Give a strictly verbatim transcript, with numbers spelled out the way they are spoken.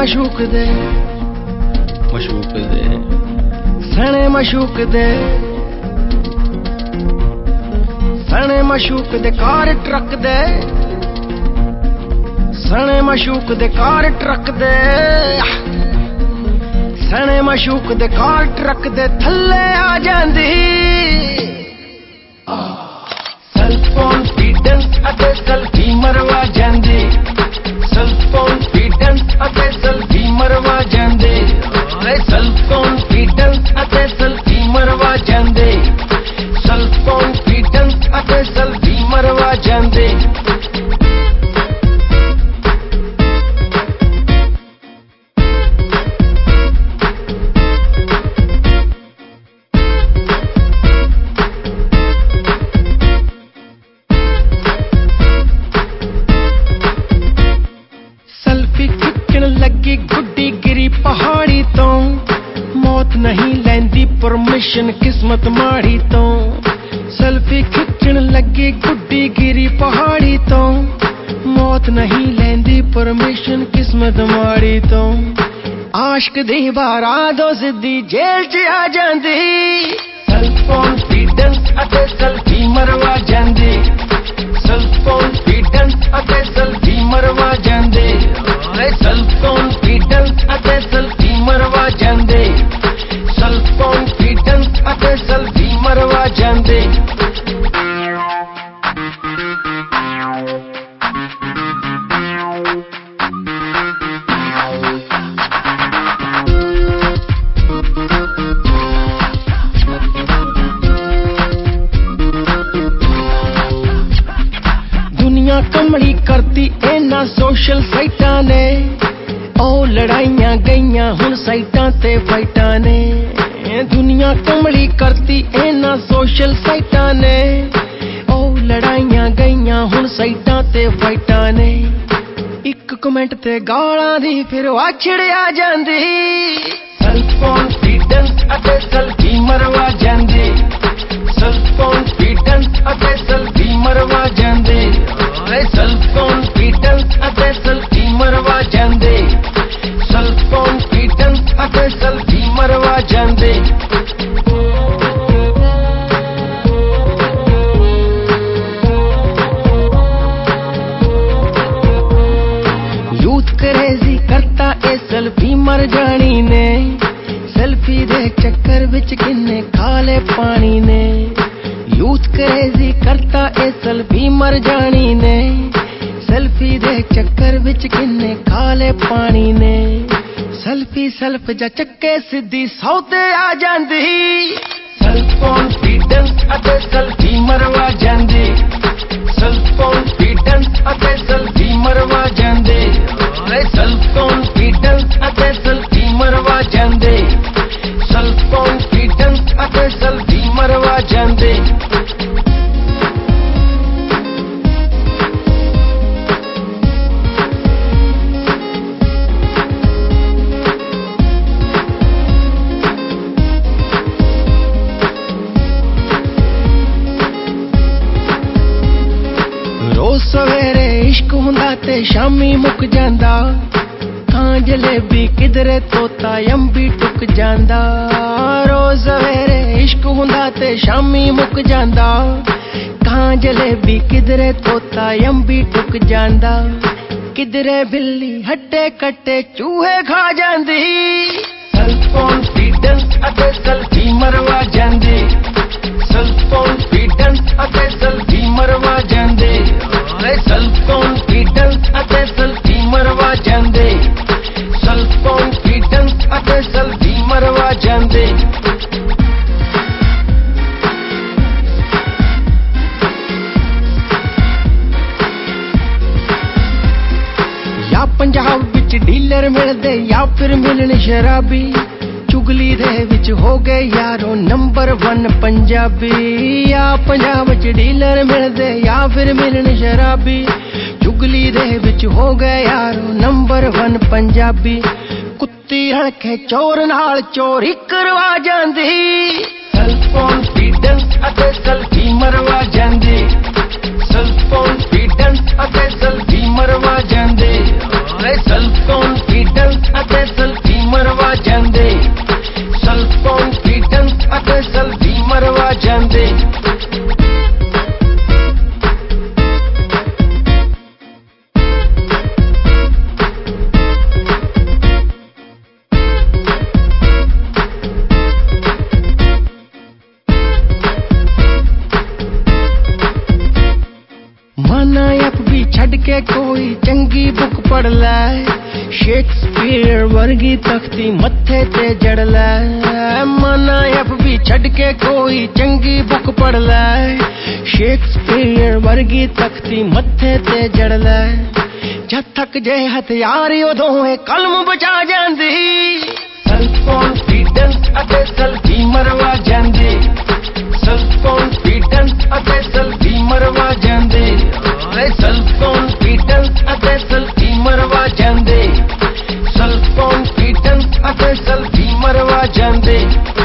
मशूक दे मशूक दे सने मशूक दे सने मशूक दे car truck दे सने मशूक दे कार ट्रक दे सने मशूक दे कार ट्रक दे थल्ले आ जांदी सेल कॉन्फिडेंस अते सेल्फी मरवा जांदी सेल कॉन्फिडेंस अते सेल्फी मरवा जांदे सेल्फ कॉन्फिडेंस अते सेल्फी मरवा जांदे सेल्फ कॉन्फिडेंस अते सेल्फी मरवा जांदे लगी गुड्डी गिरी पहाड़ी तो मौत नहीं लैंदी परमिशन किस्मत माड़ी तो सेल्फी खिंचण लगी गुड्डी गिरी पहाड़ी तो मौत नहीं लैंदी परमिशन किस्मत माड़ी तो आशिक दी बारात सिद्धी जेल च आ जांदी सेल्फ कॉन्फिडेंस अते सेल्फी मरवा जांदी सेल्फ कॉन्फिडेंस अते सेल्फी मरवा जांदे सेल्फ कॉन्फिडेंस अते सेल्फी मरवा जांदे सेल्फ कॉन्फिडेंस अते सेल्फी मरवा जांदे दुनिया कमली करती इन्हां सोशल साइटां ने ओ लड़ाइयां गईयां हुण साइटां ते फाइटां ने दुनिया कमली करती इन्हां सोशल साइटां ने ओ लड़ाइयां गईयां हुण साइटां ते फाइटां ने इक कमेंट ते गालां दी फिर वाछड़ आ जांदी सेल्फ कॉन्फिडेंस अते सेल्फी मरवा जांदी सेल्फ कॉन्फिडेंस अते सेल्फी मरवा जांदे सेल्फ कॉन्फिडेंस अते सेल्फी मरवा जांदे सेल्फ कॉन्फिडेंस अते सेल्फी मरवा जांदे यूथ क्रेजी करता ए सेल्फी मर जानी ने सेल्फी दे चक्कर विच किन्ने खाले पानी ने यूथ क्रेजी करता ए सेल्फी मर जानी ने सेल्फी दे चक्कर विच किन्ने खाले पानी ने सेल्फी सेल्फ जा चक्के सिद्धी सौते आ जांदी सेल्फ कॉन्फिडेंस अते सेल्फी मरवा जांदी सेल्फ कॉन्फिडेंस अते सेल्फी मरवा जांदे सेल्फ कॉन्फिडेंस अते सेल्फी मरवा जांदे सेल्फ कॉन्फिडेंस अते सेल्फी मरवा जांदे रोज सवेरे इश्क हुंदा ते शामी मुक जांदा खां जलेबी किधरे तोता अंबी टुक जांदा रोज सवेरे इश्क हुंदा ते शामी मुक जांदा खां जलेबी किधरे तोता अंबी टुक जांदा किधरे बिल्ली हट्टे कट्टे चूहे खा जांदी सेल्फ कॉन्फिडेंस अते सेल्फी मरवा जांदी सेल्फ कॉन्फिडेंस अते सेल्फी मरवा जांदे सेल्फ कॉन्फिडेंस अते सेल्फी मरवा जांदे सेल्फ कॉन्फिडेंस अते सेल्फी मरवा जांदे या पंजाब विच डीलर मिलदे या फिर मिलन शराबी चुगली दे विच हो गए यारो नंबर वन पंजाबी या पंजाब च डीलर मिलदे या फिर मिलन शराबी चुगली दे विच हो गए यारो नंबर वन पंजाबी कुत्ती हलके चोर नाल चोरी करवा जांदी सेल्फ कॉन्फिडेंस अते सेल्फी मरवा जांदी सेल्फ कॉन्फिडेंस अते सेल्फी मरवा जांदे सेल्फ कॉन्फिडेंस ਜਾਂਦੇ। माना एफ भी छड़ के कोई चंगी बुक पढ़ लै, शेक्सपीयर वर्गी तख्ती मत्थे ते जड़ लै। माना एफ भी छड़ के कोई चंगी बुक पढ़ लै, शेक्सपीयर वर्गी तख्ती मत्थे ते जड़ लै। जद तक जे हथियार उदों ए कलम बचा जांदी, सेल्फ कॉन्फिडेंस अते सेल्फी मरवा जांदे। सेल्फ कॉन्फिडेंस अते सेल्फी मरवा जांदे। सेल्फ कॉन्फिडेंस अते सेल्फी मरवा जांदे। सेल्फ कॉन्फिडेंस अते सेल्फी मरवा जांदे।